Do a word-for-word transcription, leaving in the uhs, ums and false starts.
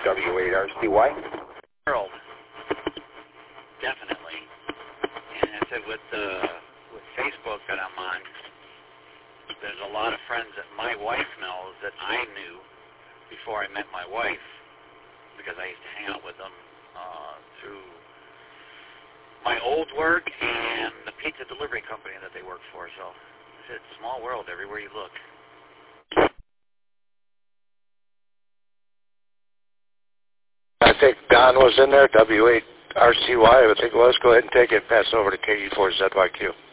W eight R C Y. World, definitely. And I said with uh, with Facebook that I'm on, there's a lot of friends that my wife knows that I knew before I met my wife, because I used to hang out with them uh, through my old work and the pizza delivery company that they work for. So it's a small world everywhere you look. I think Don was in there, W eight R C Y, I think it was. Go ahead and take it and pass it over to K E four Z Y Q.